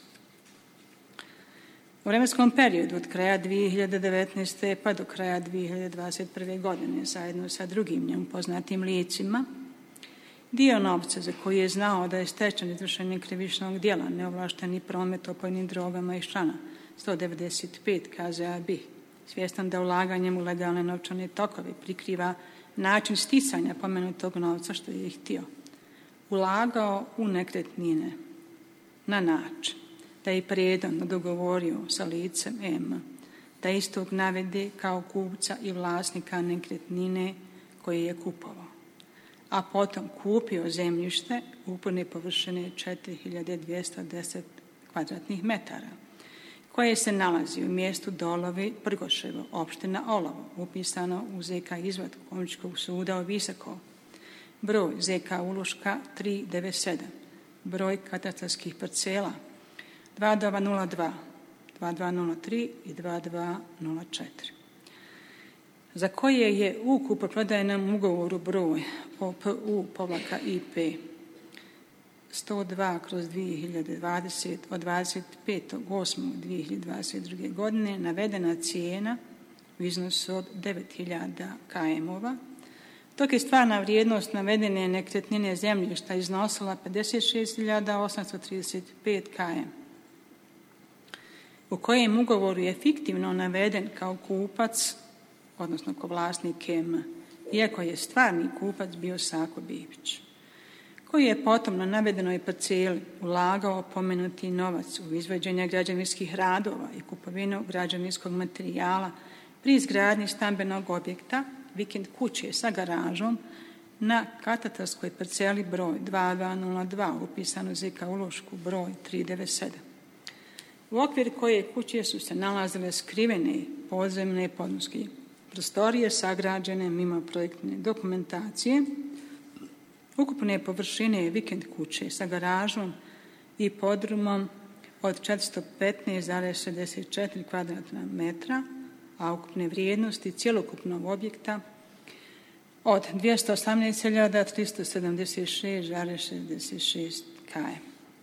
U vremenskom periodu od kraja 2019. pa do kraja 2021. godine zajedno sa drugim njemu poznatim licima dio novca za koji je znao da je stečen izvršenjem krivičnog djela neovlašteni promet opojnim drogama iz člana 195 KZ-a BiH, svjestan da ulaganjem u legalne novčane tokove prikriva način sticanja pomenutog novca što je htio, ulagao u nekretnine na način da je predano dogovorio sa licem M da istog navede kao kupca i vlasnika nekretnine koje je kupovao, a potom kupio zemljište ukupne površine 4210 kvadratnih metara, koje se nalazi u mjestu Dolovi, Prgoševo, opština Olovo, upisano u ZK izvatku Komunističkog suda u Visokovu, broj ZK uloška 397, broj katastarskih parcela 2202, 2203 i 2204, za koje je u kupoprodajnom ugovoru broj OPU-IP 102/2020 od 25.8.2022. godine navedena cijena u iznosu od 9.000 km-ova, dok je stvarna vrijednost navedene nekretnine zemljišta iznosila 56.835 km, u kojem ugovoru je fiktivno naveden kao kupac, odnosno kao vlasnik M, iako je stvarni kupac bio Sako Bibić, koji je potom na navedenoj parceli ulagao pomenuti novac u izvođenje građevinskih radova i kupovinu građevinskog materijala pri izgradnji stambenog objekta, vikend kuće sa garažom na katastarskoj parceli broj 2202, upisano ZK ulošku broj 397. U okviru koje kuće su se nalazile skrivene podzemne podmorske prostorije sagrađene mimo projektne dokumentacije, ukupne površine vikend kuće sa garažom i podrumom od 415,64 kvadratna metra, a ukupne vrijednosti cjelokupnog objekta od 218.376,66 km.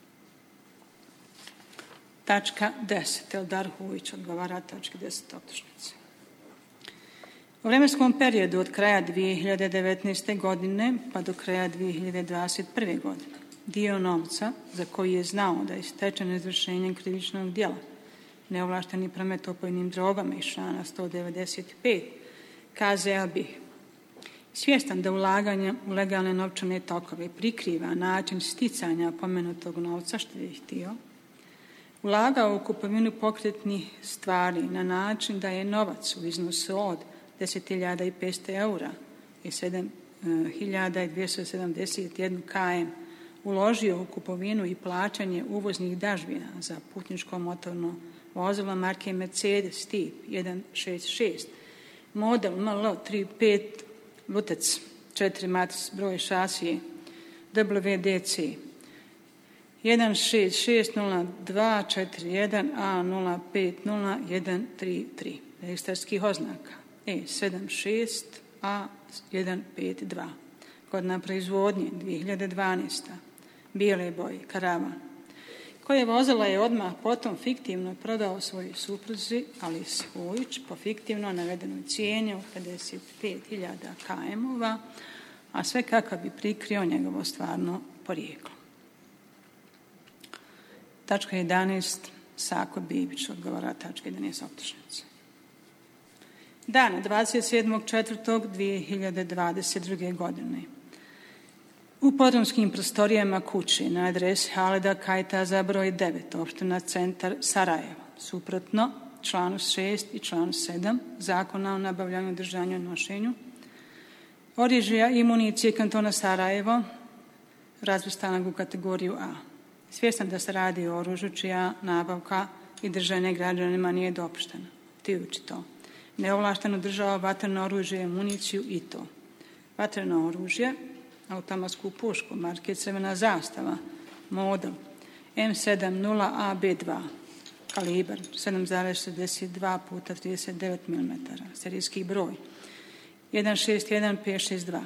Tačka 10. Eldar Hujić odgovara tački 10. optužnice. U vremenskom periodu od kraja 2019. godine pa do kraja 2021. godine dio novca za koji je znao da je stečen izvršenjem krivičnog djela neovlašteni promet opojnim drogama iz člana 195 KZ-a BiH, svjestan da ulaganjem u legalne novčane tokove prikriva način sticanja pomenutog novca što je htio, ulagao u kupovinu pokretnih stvari na način da je novac u iznosu od 10.500 eura i 10.271 km uložio u kupovinu i plaćanje uvoznih dažbina za putničko motorno vozilo marke Mercedes tip 166, model ML35 Lutec 4 matic broj šasije WDC 1660241A050133 registarskih oznaka E76A152. Godina proizvodnje 2012. Bijele boje karavan, koje vozila je odmah potom fiktivno prodao svojoj supruzi Alisi Hujić po fiktivno navedenoj cijeni od 55.000 km-ova, a sve kako bi prikrio njegovo stvarno porijeklo. Tačka 11. Sako Bibić odgovara tačka 11 optužnice. Dana 27.4.2022. godine u podrumskim prostorijama kuće na adresi Haleda Kajtaza broj 9, opština Centar Sarajevo, suprotno članu 6 i članu 7 Zakona o nabavljanju, držanju i nošenju oružja i municije kantona Sarajevo, razvrstanog u kategoriju A. Svjestan da se radi o oružju čija nabavka i držanje građanima nije dopuštena. Tijući to, neovlašteno držao vatreno oružje i municiju i to vatreno oružje, automatsku pušku marke Crvena zastava, model M70AB2, kalibar 7,62 puta 39 mm, serijski broj 161562.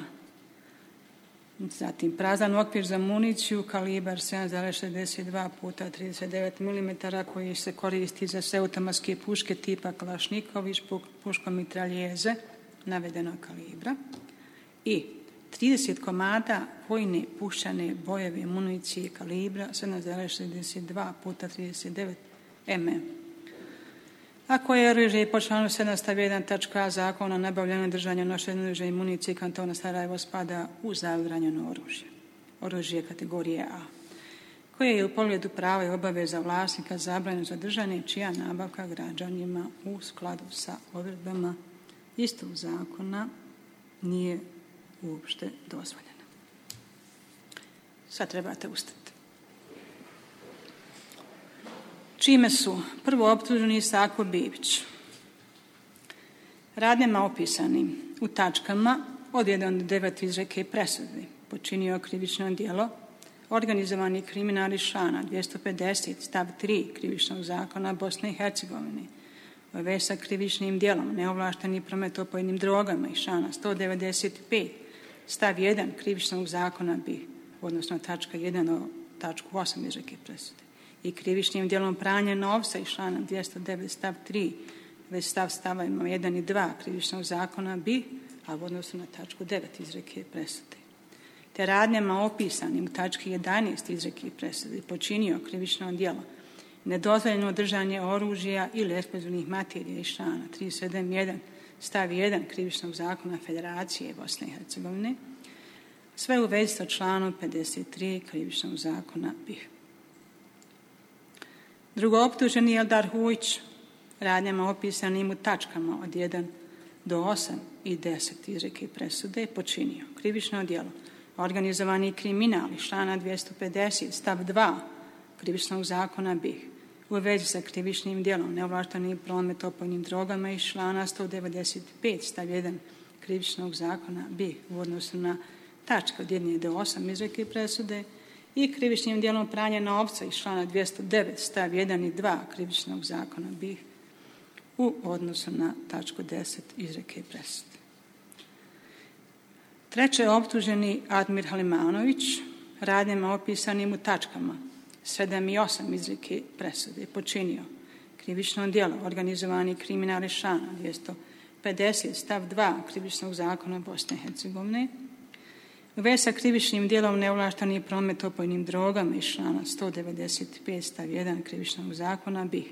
Zatim prazan okvir za municiju, kalibar 7,62 puta 39 mm, koji se koristi za sve automatske puške tipa Kalašniković, puškom mitraljeze navedenog kalibra i 30 komada vojne puščane bojeve municije kalibra 7,62 puta 39 mm. A koje oružje po članu 7 stav 1 tačka Zakona o nabavljanju, držanju, nošenju oružja i municije kantona Sarajevo spada u zabranjeno oružje. Oružje kategorije A, koje je u pogledu prava i obaveza vlasnika zabranjeno za držanje, čija nabavka građanima u skladu sa odredbama istog zakona nije uopšte dozvoljena. Sad trebate ustati. Čime su prvo optuženi Sako Bibić radnjama opisanim u tačkama od 1 do 9 izreke presude počinio krivično djelo organizovani kriminal iz člana 250 stav 3 Krivičnog zakona Bosne i Hercegovine u vezi sa krivičnim djelom neovlašteni promet opojnim drogama iz člana 195 stav 1 Krivičnog zakona bi, odnosno tačka 1 o tačku 8 izreke presude, i krivičnim djelom pranja novca iz člana 209 stav 3 već stavima 1 i 2 Krivičnog zakona bi, a u odnosu na tačku 9 izreke presude, te radnjama opisanim u tački 11 izreke presude počinio krivično djelo nedozvoljeno držanje oružja ili eksplozivnih materija iz člana 371 stav 1 Krivičnog zakona Federacije Bosne i Hercegovine, sve u vezi sa članom 53 Krivičnog zakona BiH. Drugo optuženi je Eldar Hujić radnjama opisanim u tačkama od 1 do 8 i 10 izreke presude počinio krivično djelo organizovani kriminal iz člana 250 stav 2 Krivičnog zakona BiH u vezi sa krivičnim djelom neovlašteni promet opojnim drogama iz člana 195 stav 1 Krivičnog zakona BiH u odnosu na tačke od 1 do 8 izreke presude i krivičnim djelom pranja novca iz člana 209 stav 1 i 2 Krivičnog zakona BiH u odnosu na tačku 10 izreke presude. Treće, optuženi Admir Halimanović radnjama opisanim u tačkama 7 i 8 izreke presude počinio krivično djelo organizovani kriminal iz člana 250 stav 2 Krivičnog zakona Bosne i Hercegovine u vezi sa krivičnim djelom neovlašteni promet opojnim drogama iz člana 195 stav 1 Krivičnog zakona BiH.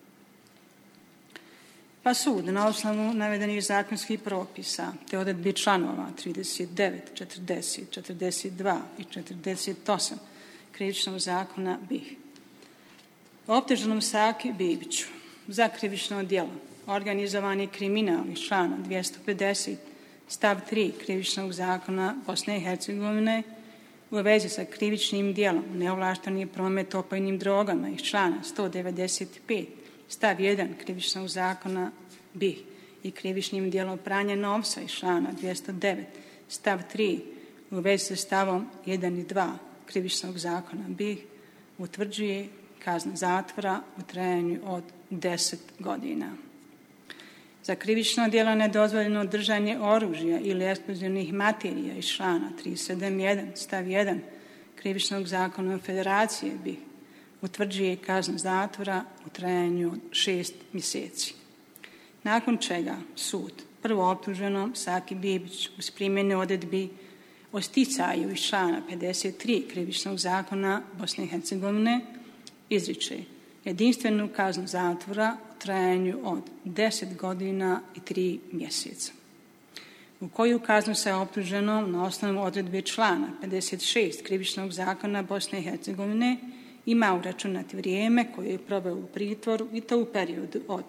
Pa sud na osnovu navedenih zakonskih propisa te odredbi članova 39, 40, 42 i 48 Krivičnog zakona BiH optuženom Saki Bibiću za krivično djelo organizovani kriminal iz člana 250 stav 3 krivičnog zakona Bosne i Hercegovine u vezi sa krivičnim djelom neovlašteni promet opojnim drogama iz člana 195, stav 1 krivičnog zakona BiH i krivičnim djelom pranja novca iz člana 209, stav 3 u vezi sa stavom 1 i 2 krivičnog zakona BiH utvrđuje kaznu zatvora u trajanju od 10 godina. Za krivično djelo nedozvoljeno držanje oružja ili eksplozivnih materija iz člana 371 stav 1 krivičnog zakona Federacije BiH utvrđuje kaznu zatvora u trajanju od 6 mjeseci. Nakon čega sud prvooptuženom Saki Bibić uz primjenu odredbi o sticaju iz člana 53 krivičnog zakona Bosne i Hercegovine izriče jedinstvenu kaznu zatvora u trajanju od 10 godina i 3 mjeseca, u koju kaznu se optuženom na osnovu odredbe člana 56 krivičnog zakona Bosne i Hercegovine ima uračunati vrijeme koje je proveo u pritvoru i to u periodu od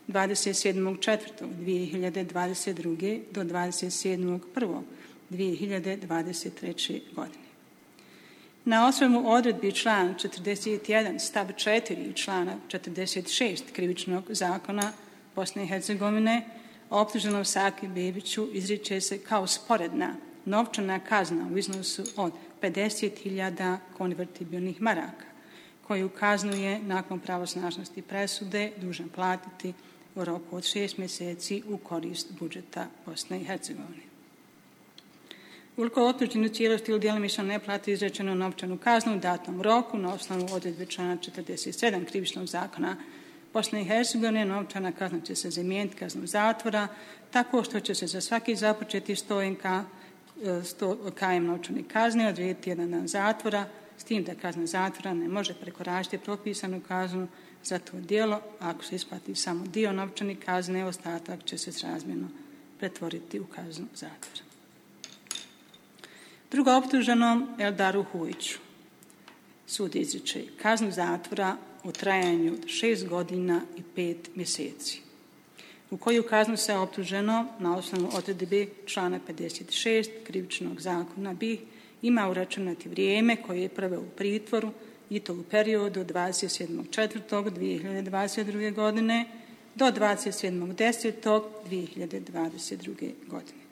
27.4.2022. do 27.1.2023. godine. Na osnovu odredbi člana 41 stav 4 i člana 46 krivičnog zakona Bosne i Hercegovine optuženom Saki Bibiću izriče se kao sporedna novčana kazna u iznosu od 50.000 konvertibilnih maraka, koju kaznu je nakon pravosnažnosti presude dužan platiti u roku od 6 mjeseci u korist budžeta Bosne i Hercegovine. Ukoliko optuženi u cijelosti ili djelomično ne plati izrečenu novčanu kaznu u datom roku na osnovu odredbe člana 47 krivičnog zakona Bosne i Hercegovine, novčana kazna će se zamijeniti kaznom zatvora tako što će se za svaki započeti 100 km novčane kazne odrediti 1 dan zatvora, s tim da kazna zatvora ne može prekoračiti propisanu kaznu za to djelo. Ako se isplati samo dio novčane kazne, ostatak će se srazmjerno pretvoriti u kaznu zatvora. Drugo optuženom Eldaru Hujiću sud izriče kaznu zatvora u trajanju od 6 godina i 5 mjeseci, u koju kaznu se optuženo na osnovu odredbe člana 56 krivičnog zakona BiH ima uračunati vrijeme koje je proveo u pritvoru i to u periodu od 27.4.2022. godine do 27.10.2022. godine.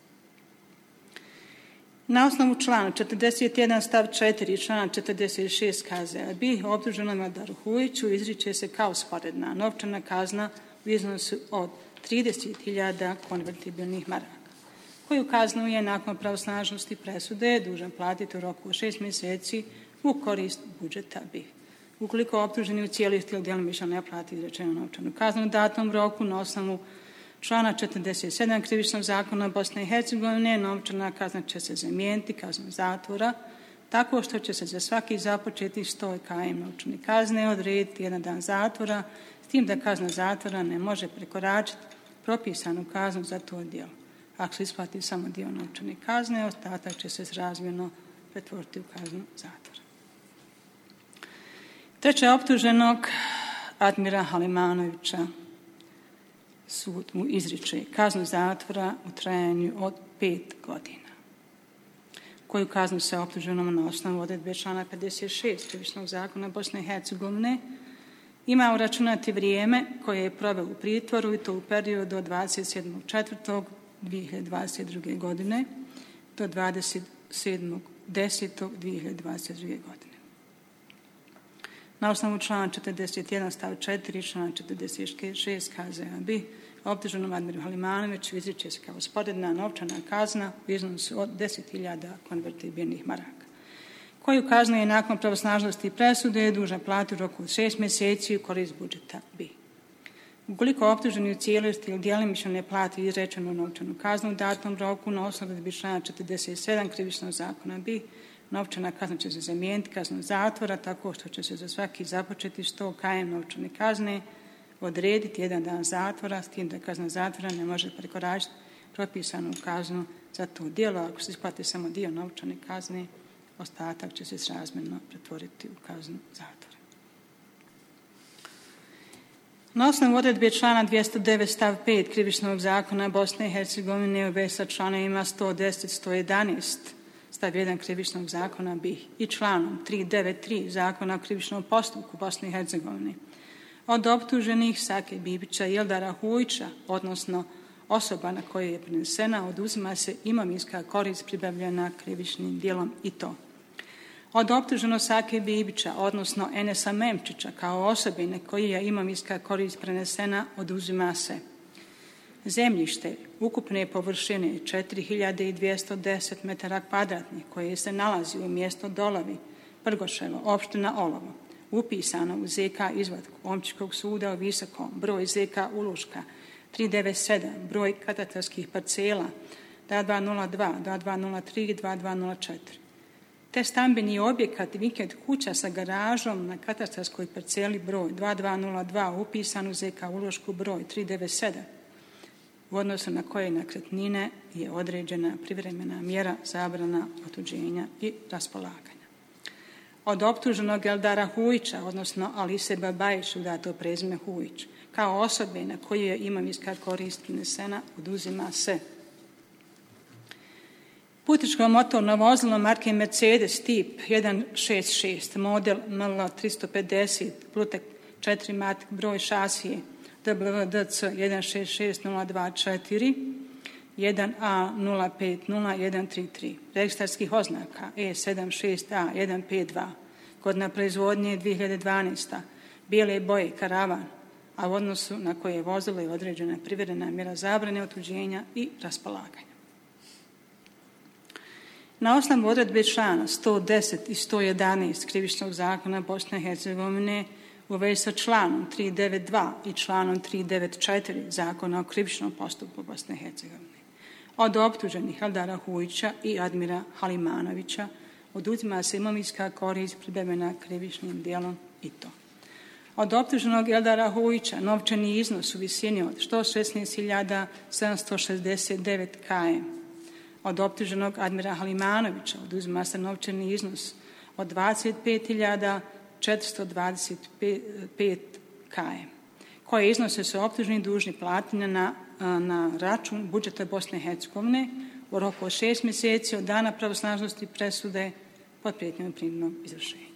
Na osnovu člana 41 stav 4 i člana 46 KZ BiH optuženom Eldaru Hujiću izriče se kao sporedna novčana kazna u iznosu od 30.000 konvertibilnih maraka, koju kaznu je nakon pravosnažnosti presude dužan platiti u roku od 6 mjeseci u korist budžeta BiH. Ukoliko optuženi u cijelosti ili djelomično ne plati izrečenu novčanu kaznu u datom roku na osnovu člana 47 krivičnog zakona Bosne i Hercegovine, novčana kazna će se zamijeniti kaznom zatvora tako što će se za svaki započeti 100 km novčane kazne odrediti 1 dan zatvora, s tim da kazna zatvora ne može prekoračiti propisanu kaznu za to djelo. Ako se isplati samo dio novčane kazne, ostatak će se srazmjerno pretvoriti u kaznu zatvora. Treće optuženog Admira Halimanovića sud mu izriče kaznu zatvora u trajanju od 5 godina, koju kaznu se optuženom na osnovu odredbe člana 56 krivičnog zakona Bosne i Hercegovine ima uračunati vrijeme koje je proveo u pritvoru i to u periodu od 27.4.2022. godine do 27.10.2022. godine. Na osnovu člana 41 stav 4 i člana 46 KZ BiH optuženom Admiru Halimanoviću izriče se kao sporedna novčana kazna u iznosu od 10.000 konvertibilnih maraka, koju kaznu je nakon pravosnažnosti presude dužan platiti u roku od 6 mjeseci u korist budžeta BiH. Ukoliko optuženi u cijelosti ili djelomično ne plati izrečenu novčanu kaznu u datom roku na osnovu odredbe člana 47 krivičnog zakona BiH, novčana kazna će se zamijeniti kaznom zatvora tako što će se za svaki započeti 100 km novčane kazne odrediti 1 dan zatvora, s tim da kazna zatvora ne može prekoračiti propisanu kaznu za to djelo. Ako se isplati samo dio novčane kazne, ostatak će se srazmjerno pretvoriti u kaznu zatvora. Na osnovu odredbe člana 209 stav 5 Krivičnog zakona Bosne i Hercegovine u vezi sa članovima 110-111 stav 1 Krivičnog zakona BiH i članom 393 Zakona o krivičnom postupku Bosne i Hercegovine od optuženih Sake Bibića i Eldara Hujića, odnosno osoba na koje je prenesena, oduzima se imovinska korist pribavljena krivičnim djelom i to: od optuženog Sake Bibića, odnosno Enesa Memčića, kao osobe na koje je imovinska korist prenesena, oduzima se zemljište ukupne površine 4210 metara kvadratnih koje se nalazi u mjestu Dolovi, Prgoševo, opština Olovo, upisano u ZK izvatku Omčiškog suda u Visokom, broj ZK Uluška 397, broj katastarskih parcela 2202, 2203, 2204, te stambeni objekat vikend kuća sa garažom na katastarskoj parceli broj 2202 upisan u ZK Ulošku broj 397, u odnosu na koje nekretnine je određena privremena mjera zabrana otuđenja i raspolaganja. Od optuženog Eldara Hujića, odnosno Alise Babajić, dato prezime Hujić, kao osobe na koju je imovinska korist prenesena, oduzima se putničko motorno vozilo marke Mercedes tip 166, model ML 350, plutek 4 matik, broj šasije WDC 166024 1A050133, registarskih oznaka E76A152, godina proizvodnje 2012, bijele boje karavan, a u odnosu na koje je vozilo je određena privremena mjera zabrane otuđenja i raspolaganja. Na osnovu odredbe člana 110 i 111 Krivičnog zakona Bosne i Hercegovine u vezi sa članom 392 i članom 394 Zakona o krivičnom postupku Bosne i Hercegovine od optuženih Eldara Hujića i Admira Halimanovića oduzima se imovinska korist pribavljena krivičnim djelom i to: od optuženog Eldara Hujića novčani iznos u visini od 116.769 km, od optuženog Admira Halimanovića oduzima se novčani iznos od 25.425 km, koje iznose su optuženi dužni platiti na račun budžeta Bosne i Hercegovine u roku od 6 mjeseci od dana pravosnažnosti presude pod prijetnjom prinudnog izvršenja.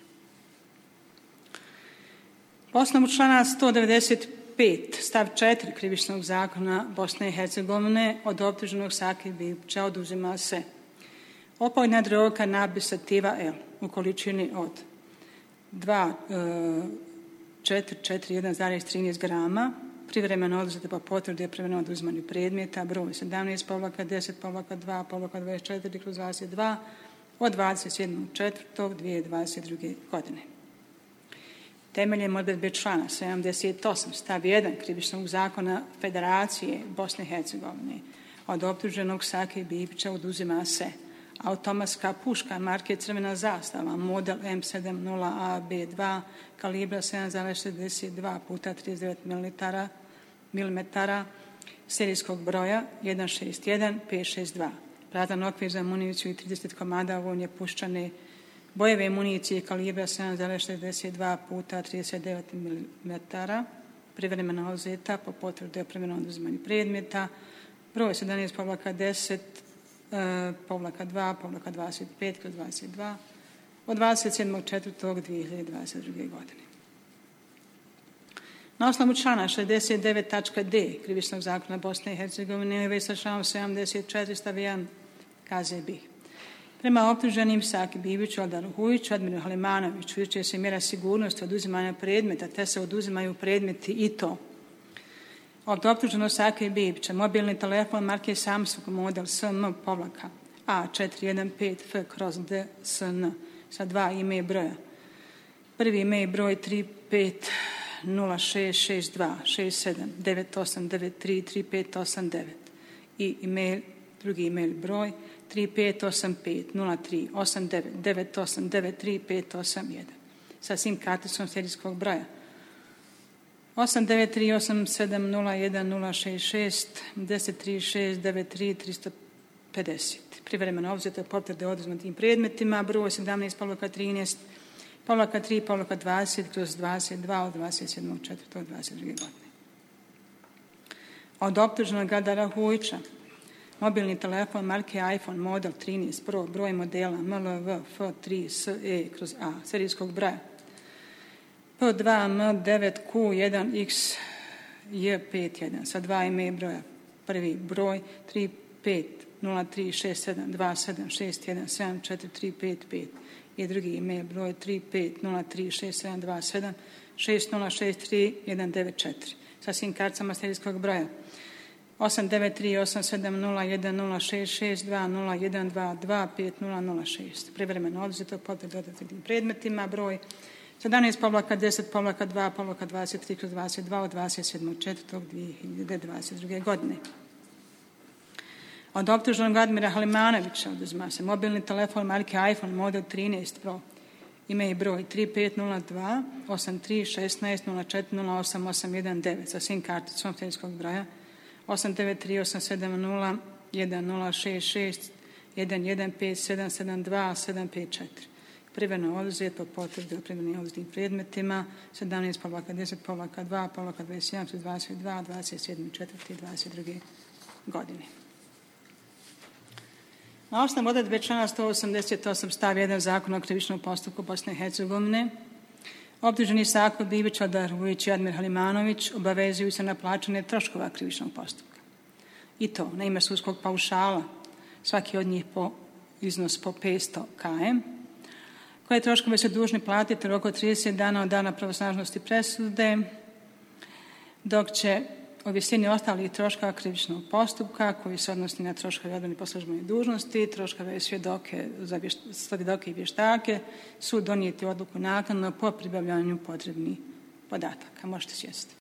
Po osnovu člana 195 stav 4 Krivičnog zakona Bosne i Hercegovine od optuženog Sake Bibića oduzima se opojna droga kanabis sativa L u količini od 441,13 grama, privremeno oduzete po potvrdi o privremenom oduzimanju predmeta broj 17-10-2-24/22 od 27.4.2022. godine. Temeljem odredbe člana 78 stav 1 Krivičnog zakona Federacije Bosne i Hercegovine od optuženog Sake Bibića oduzima se automatska puška marke Crvena zastava, model M70AB2, kalibra 7,62 puta 39 mm, serijskog broja 161562, prazan okvir za municiju i 30 komada vojne puščane bojeve municije kalibra 7,62 puta 39 mm, privremena oduzeta po potvrdi o privremenom oduzimanju predmeta, broj 17-2-25/22 od 27.4.2022. godine. Na osnovu člana 69.d Krivičnog zakona Bosne i Hercegovine u vezi sa članom 74 stav 1 KZ BiH. Prema optuženim Saki Bibiću, Eldaru Hujiću, Admiru Halimanoviću izriče se mjera sigurnosti oduzimanja predmeta, te se oduzimaju predmeti i to: od optuženog Sake Bibića mobilni telefon marke Samsung model SM-A415F/DSN sa 2 email broja. Prvi email broj 3506626798933589 i drugi email broj 3585038998933581 sa SIM karticom serijskog broja 8938701066 10369350. Privremeno oduzete potvrde o oduzetim predmetima broj 17-13-3-20/22 od 27.4.2022. godine. Od optuženog Eldara Hujića, mobilni telefon marke iPhone model 13 Pro, broj modela MLV-F3SE/A, serijskog broja P2M9Q1XJ51 sa 2 ime broja. Prvi broj 35036727617435 i drugi ime broj 350367276063 sa svim karticama serijskog broja 893-870-1066-2012-2022-5006. Privremeno oduzeto pod dodatnim predmetima broj 17-10-2-23/22 od 27.4.2022. godine. Od optuženog Admira Halimanovića oduzima se mobilni telefon marke iPhone model 13 Pro, ime i broj 3502-8316-0408-819 sa svim karticom serijskog broja 893-870-1066-115772-754. Privremeno oduzet po potvrdi o privremenim oduzetim predmetima 17-10-2-21/22 27.4.2022. godine. Na osnovu odredbe člana 188 stav 1 Zakona o krivičnom postupku Bosne i Hercegovine, optuženi Sako Bibić, Eldar Hujić i Admir Halimanović obavezuju se na plaćanje troškova krivičnog postupka. I to na ime sudskog paušala, svaki od njih po iznos po 500 km, koje troškove su dužni platiti u roku od 30 dana od dana pravosnažnosti presude, dok će o visini ostalih troškova krivičnog postupka koji se odnosi na troškove odbrane po službenoj dužnosti, troškove svjedoke i vještake, sud donijeti odluku naknadno po pribavljanju potrebnih podataka. Možete sjesti.